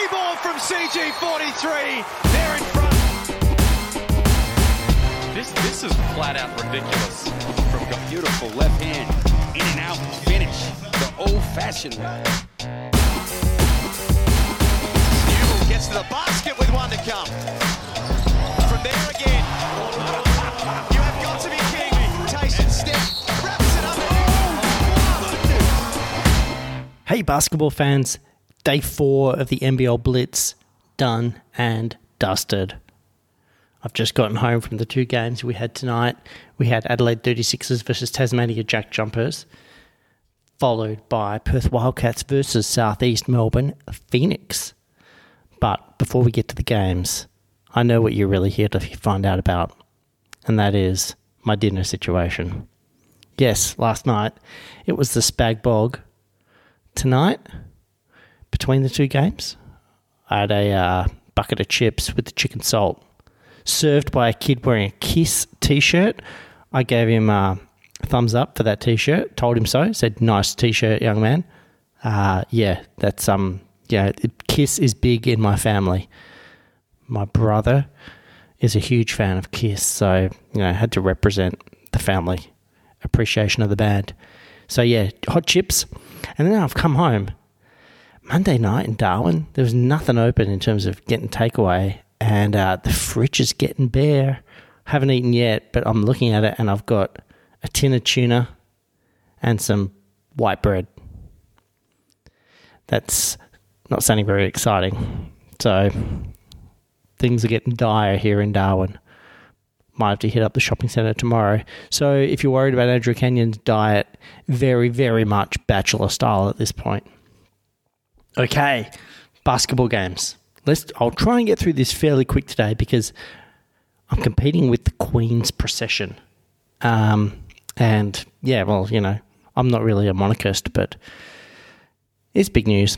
free ball from CG43. They're in front. This is flat out ridiculous. From a beautiful left hand, in and out finish, the old-fashioned way. Newell gets to the basket with one to come. From there again. You have got to be kidding me. Tyson step, wraps it up. Hey basketball fans, day 4 of the NBL Blitz done and dusted. I've just gotten home from the 2 games we had tonight. We had Adelaide 36ers versus Tasmania Jack Jumpers, followed by Perth Wildcats versus Southeast Melbourne Phoenix. But before we get to the games, I know what you're really here to find out about, and that is my dinner situation. Yes, last night it was the Spag Bog. Tonight, between the 2 games, I had a bucket of chips with the chicken salt, served by a kid wearing a Kiss t-shirt. I gave him a thumbs up for that t-shirt, told him so, said, nice t-shirt, young man. That's, Kiss is big in my family. My brother is a huge fan of Kiss, so, I had to represent the family appreciation of the band. So, hot chips. And then I've come home. Monday night in Darwin, there was nothing open in terms of getting takeaway. And the fridge is getting bare. Haven't eaten yet, but I'm looking at it and I've got a tin of tuna and some white bread. That's not sounding very exciting. So things are getting dire here in Darwin. Might have to hit up the shopping centre tomorrow. So if you're worried about Andrew Kenyon's diet, very, very much bachelor style at this point. Okay, basketball games. I'll try and get through this fairly quick today because I'm competing with the Queen's procession. I'm not really a monarchist, but it's big news.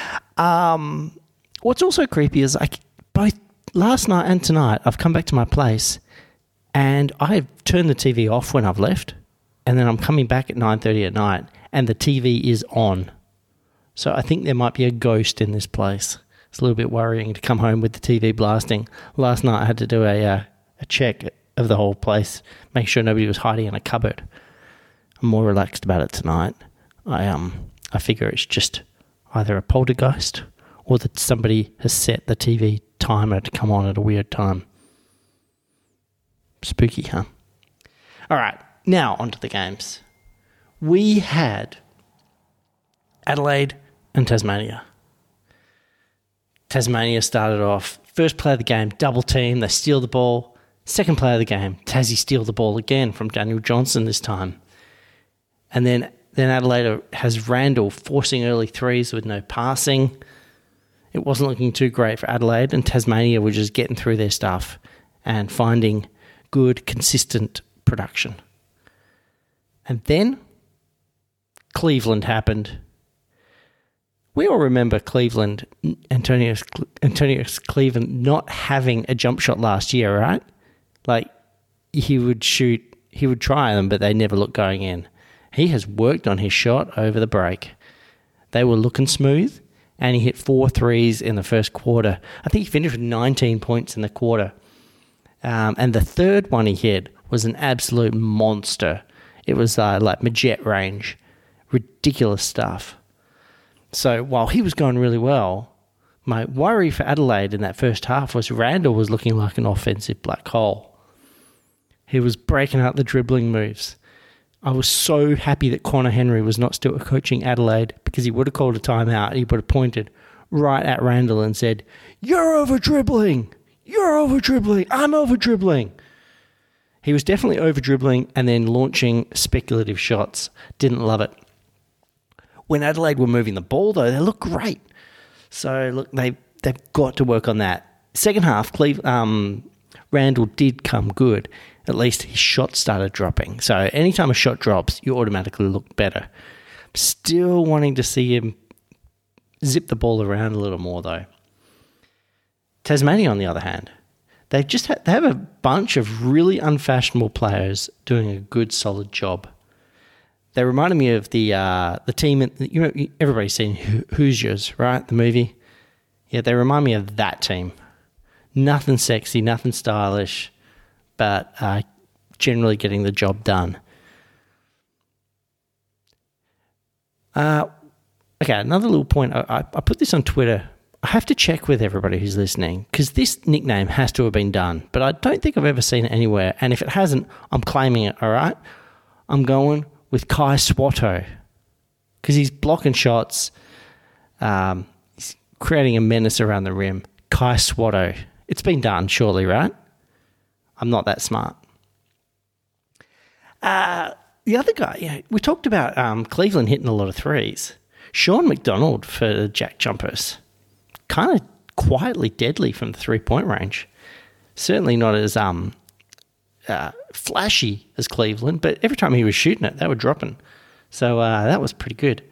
What's also creepy is both last night and tonight, I've come back to my place and I've turned the TV off when I've left, and then I'm coming back at 9:30 at night and the TV is on. So I think there might be a ghost in this place. It's a little bit worrying to come home with the TV blasting. Last night I had to do a check of the whole place, make sure nobody was hiding in a cupboard. I'm more relaxed about it tonight. I figure it's just either a poltergeist or that somebody has set the TV timer to come on at a weird time. Spooky, huh? All right, now onto the games. We had Adelaide and Tasmania. Tasmania started off, first play of the game, double team, they steal the ball. Second play of the game, Tassie steal the ball again from Daniel Johnson this time. And then Adelaide has Randall forcing early threes with no passing. It wasn't looking too great for Adelaide, and Tasmania were just getting through their stuff and finding good, consistent production. And then Cleveland happened. We all remember Cleveland, Antonius Cleveland not having a jump shot last year, right? Like, he would try them, but they never looked going in. He has worked on his shot over the break. They were looking smooth, and he hit 4 threes in the first quarter. I think he finished with 19 points in the quarter. And the third one he hit was an absolute monster. It was like Majet range. Ridiculous stuff. So while he was going really well, my worry for Adelaide in that first half was Randall was looking like an offensive black hole. He was breaking out the dribbling moves. I was so happy that Connor Henry was not still coaching Adelaide because he would have called a timeout. He would have pointed right at Randall and said, "You're over-dribbling. You're over-dribbling. I'm over-dribbling." He was definitely over-dribbling and then launching speculative shots. Didn't love it. When Adelaide were moving the ball, though, they looked great. So, look, they've got to work on that. Second half, Randall did come good. At least his shot started dropping. So, anytime a shot drops, you automatically look better. Still wanting to see him zip the ball around a little more, though. Tasmania, on the other hand, they have a bunch of really unfashionable players doing a good, solid job. They reminded me of the team. Everybody's seen Hoosiers, right? The movie. Yeah, they remind me of that team. Nothing sexy, nothing stylish, but generally getting the job done. Okay, another little point. I put this on Twitter. I have to check with everybody who's listening because this nickname has to have been done, but I don't think I've ever seen it anywhere. And if it hasn't, I'm claiming it, all right? I'm going with Kai Swatto because he's blocking shots. He's creating a menace around the rim. Kai Swatto. It's been done, surely, right? I'm not that smart. The other guy, we talked about Cleveland hitting a lot of threes. Sean McDonald for the Jack Jumpers. Kind of quietly deadly from the three-point range. Certainly not as flashy as Cleveland, but every time he was shooting it, they were dropping. So that was pretty good.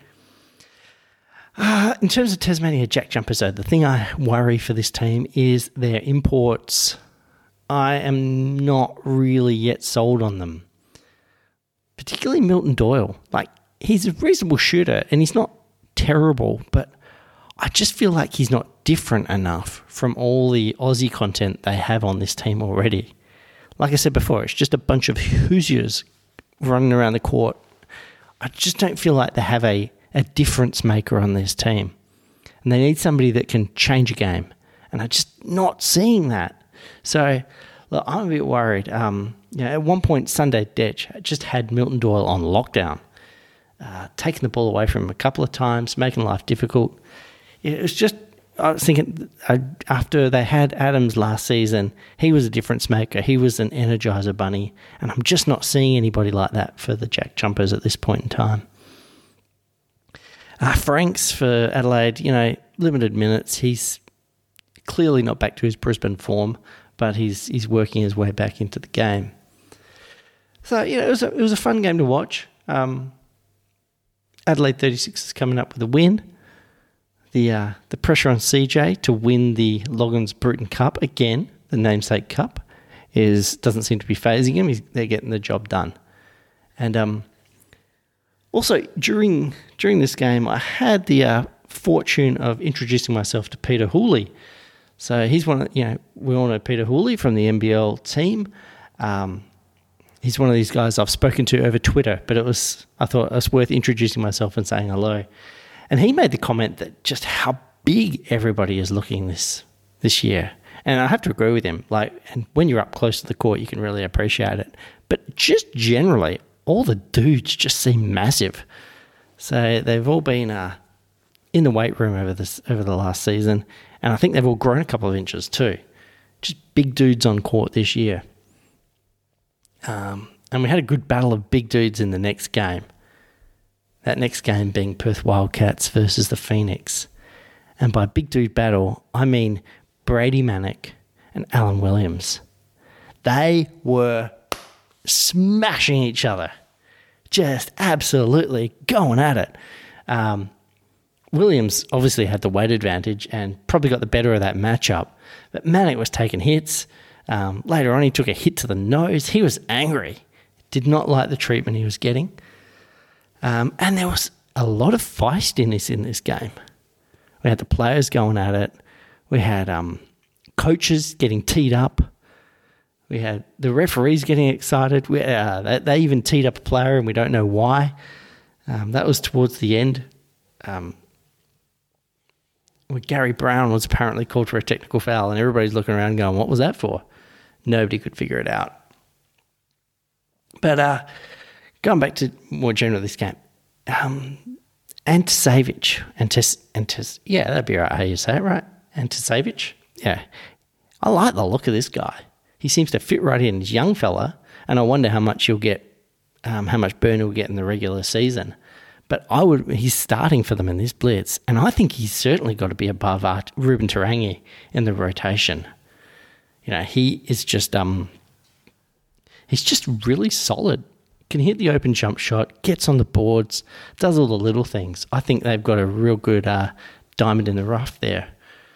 In terms of Tasmania Jack Jumpers, though, the thing I worry for this team is their imports. I am not really yet sold on them. Particularly Milton Doyle. Like, he's a reasonable shooter, and he's not terrible, but I just feel like he's not different enough from all the Aussie content they have on this team already. Like I said before, it's just a bunch of Hoosiers running around the court. I just don't feel like they have a difference maker on this team. And they need somebody that can change a game. And I'm just not seeing that. So, look, I'm a bit worried. At one point, Sunday Detch just had Milton Doyle on lockdown, taking the ball away from him a couple of times, making life difficult. It was just, I was thinking, after they had Adams last season, he was a difference maker. He was an energizer bunny. And I'm just not seeing anybody like that for the Jack Jumpers at this point in time. Franks for Adelaide, limited minutes. He's clearly not back to his Brisbane form, but he's working his way back into the game. So, it was a fun game to watch. Adelaide 36 is coming up with a win. The pressure on CJ to win the Loggins Bruton Cup again, the namesake cup, doesn't seem to be phasing him. They're getting the job done. And also during this game, I had the fortune of introducing myself to Peter Hooley. So he's we all know Peter Hooley from the NBL team. He's one of these guys I've spoken to over Twitter, but I thought it was worth introducing myself and saying hello. And he made the comment that just how big everybody is looking this year. And I have to agree with him. And when you're up close to the court, you can really appreciate it. But just generally, all the dudes just seem massive. So they've all been in the weight room over the last season, and I think they've all grown a couple of inches too. Just big dudes on court this year. And we had a good battle of big dudes in the next game. That next game being Perth Wildcats versus the Phoenix. And by big dude battle, I mean Brady Manick and Alan Williams. They were smashing each other. Just absolutely going at it. Williams obviously had the weight advantage and probably got the better of that matchup. But Manick was taking hits. Later on, he took a hit to the nose. He was angry. Did not like the treatment he was getting. And there was a lot of feistiness in this game. We had the players going at it. We had coaches getting teed up. We had the referees getting excited. They even teed up a player and we don't know why. That was towards the end. Gary Brown was apparently called for a technical foul and everybody's looking around going, what was that for? Nobody could figure it out. But going back to more general this game, Antisavage, that'd be right how you say it, right? Antisavage? Yeah. I like the look of this guy. He seems to fit right in. He's a young fella, and I wonder how much how much burn he'll get in the regular season. But he's starting for them in this blitz, and I think he's certainly got to be above Ruben Tarangi in the rotation. He is just he's just really solid. Can hit the open jump shot, gets on the boards, does all the little things. I think they've got a real good diamond in the rough there.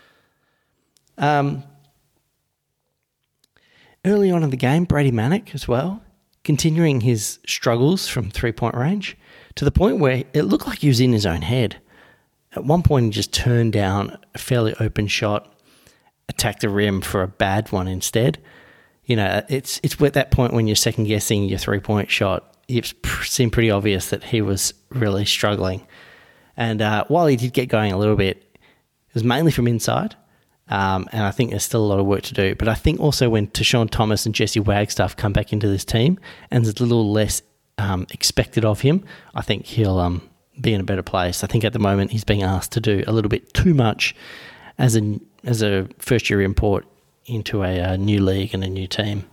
Early on in the game, Brady Manick as well, continuing his struggles from three-point range to the point where it looked like he was in his own head. At one point, he just turned down a fairly open shot, attacked the rim for a bad one instead. You know, it's at that point when you're second guessing your 3-point shot. It seemed pretty obvious that he was really struggling. And while he did get going a little bit, it was mainly from inside. And I think there's still a lot of work to do. But I think also when Tashawn Thomas and Jesse Wagstaff come back into this team and there's a little less expected of him, I think he'll be in a better place. I think at the moment he's being asked to do a little bit too much as a first-year import into a new league and a new team.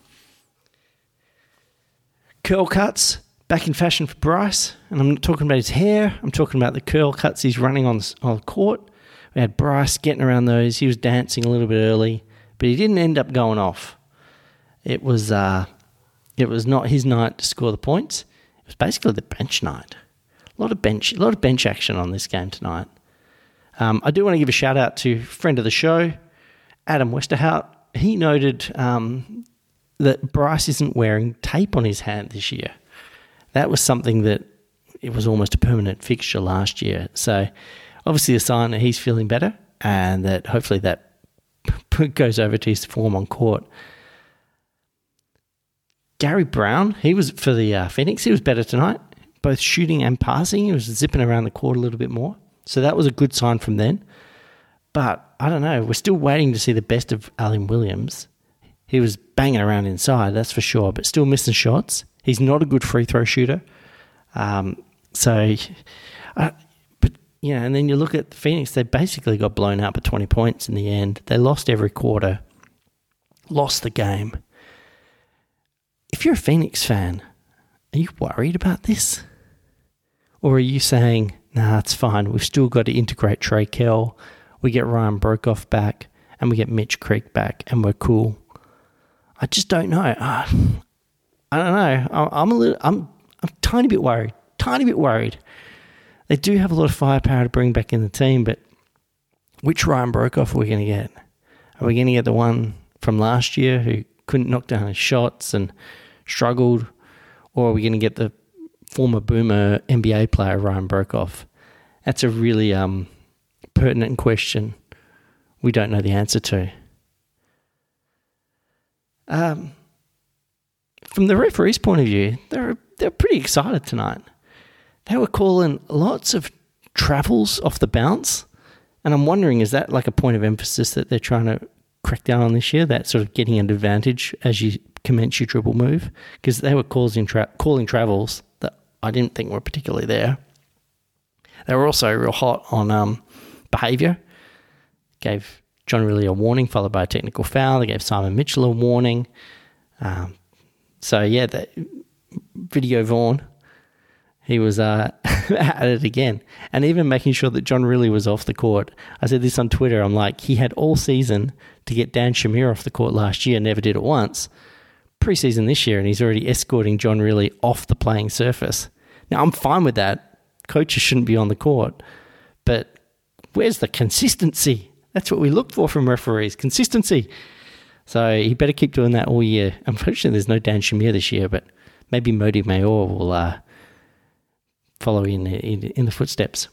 Curl cuts, back in fashion for Bryce. And I'm not talking about his hair. I'm talking about the curl cuts he's running on the court. We had Bryce getting around those. He was dancing a little bit early, but he didn't end up going off. It was not his night to score the points. It was basically the bench night. A lot of bench action on this game tonight. I do want to give a shout out to friend of the show, Adam Westerhout. He noted that Bryce isn't wearing tape on his hand this year. That was something that it was almost a permanent fixture last year. So obviously a sign that he's feeling better and that hopefully that goes over to his form on court. Gary Brown, he was for the Phoenix. He was better tonight, both shooting and passing. He was zipping around the court a little bit more. So that was a good sign from then. But I don't know. We're still waiting to see the best of Allen Williams. He was banging around inside, that's for sure, but still missing shots. He's not a good free throw shooter. And then you look at the Phoenix, they basically got blown out by 20 points in the end. They lost every quarter, lost the game. If you're a Phoenix fan, are you worried about this? Or are you saying, nah, it's fine, we've still got to integrate Trey Kell, we get Ryan Broekhoff back, and we get Mitch Creek back, and we're cool? I just don't know. I don't know. I'm a tiny bit worried. They do have a lot of firepower to bring back in the team, but which Ryan Broekhoff are we going to get? Are we going to get the one from last year who couldn't knock down his shots and struggled? Or are we going to get the former Boomer NBA player Ryan Broekhoff? That's a really pertinent question we don't know the answer to. From the referee's point of view, they're pretty excited tonight. They were calling lots of travels off the bounce, and I'm wondering, is that like a point of emphasis that they're trying to crack down on this year, that sort of getting an advantage as you commence your dribble move? Because they were calling travels that I didn't think were particularly there. They were also real hot on behaviour. Gave John Riley a warning followed by a technical foul. They gave Simon Mitchell a warning. That Video Vaughn, he was at it again. And even making sure that John Riley was off the court. I said this on Twitter. I'm like, he had all season to get Dan Shamir off the court last year, never did it once. Preseason this year, and he's already escorting John Riley off the playing surface. Now, I'm fine with that. Coaches shouldn't be on the court. But where's the consistency? That's what we look for from referees, consistency. So he better keep doing that all year. Unfortunately, there's no Dan Shamir this year, but maybe Modi Mayor will follow in the footsteps.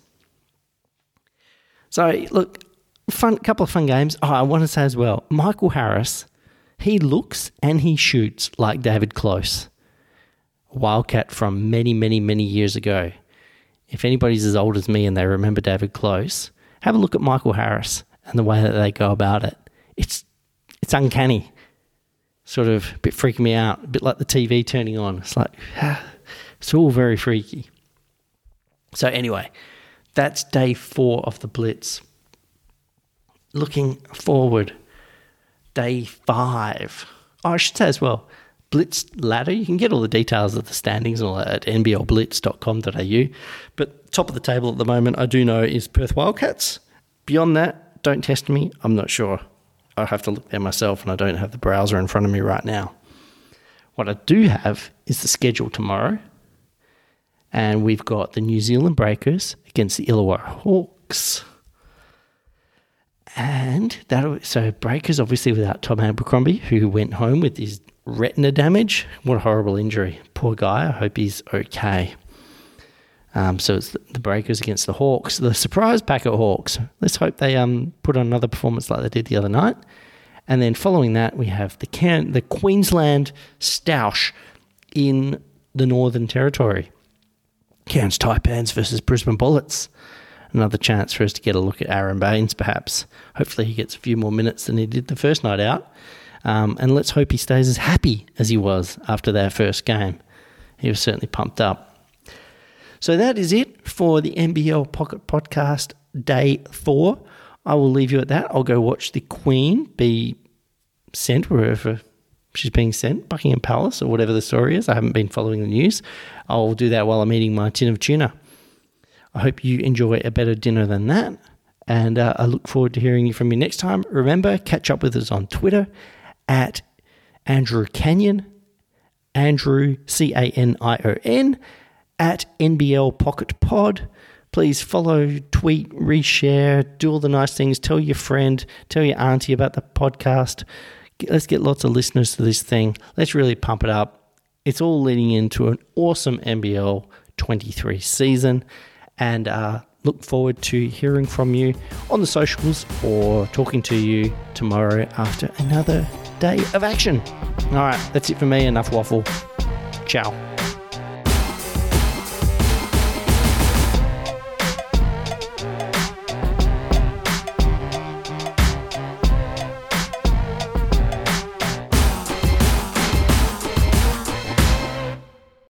So, look, couple of fun games. Oh, I want to say as well, Michael Harris, he looks and he shoots like David Close, Wildcat from many, many, many years ago. If anybody's as old as me and they remember David Close, have a look at Michael Harris and the way that they go about it. It's uncanny, sort of a bit freaking me out, a bit like the TV turning on. It's like, it's all very freaky. So anyway, that's day 4 of the Blitz. Looking forward, day 5. Oh, I should say as well, Blitz ladder, you can get all the details of the standings and all that at nblblitz.com.au. But top of the table at the moment, I do know, is Perth Wildcats. Beyond that, don't test me, I'm not sure. I'll have to look there myself, and I don't have the browser in front of me right now. What I do have is the schedule tomorrow, and we've got the New Zealand Breakers against the Illawarra Hawks. And so Breakers obviously without Tom Abercrombie, who went home with his retina damage. What a horrible injury. Poor guy. I hope he's okay. So it's the Breakers against the Hawks, the surprise packet Hawks. Let's hope they put on another performance like they did the other night. And then following that, we have the Queensland Stoush in the Northern Territory. Cairns Taipans versus Brisbane Bullets. Another chance for us to get a look at Aaron Baines, perhaps. Hopefully he gets a few more minutes than he did the first night out. And let's hope he stays as happy as he was after that first game. He was certainly pumped up. So that is it for the NBL Pocket Podcast Day 4. I will leave you at that. I'll go watch the Queen be sent wherever she's being sent, Buckingham Palace or whatever the story is. I haven't been following the news. I'll do that while I'm eating my tin of tuna. I hope you enjoy a better dinner than that. And I look forward to hearing from you next time. Remember, catch up with us on Twitter at Andrew Canyon, Andrew Canion, at NBL Pocket Pod. Please follow, tweet, reshare, do all the nice things. Tell your friend, tell your auntie about the podcast. Let's get lots of listeners to this thing. Let's really pump it up. It's all leading into an awesome NBL 23 season. And look forward to hearing from you on the socials or talking to you tomorrow after another day of action. All right, that's it for me. Enough waffle. Ciao.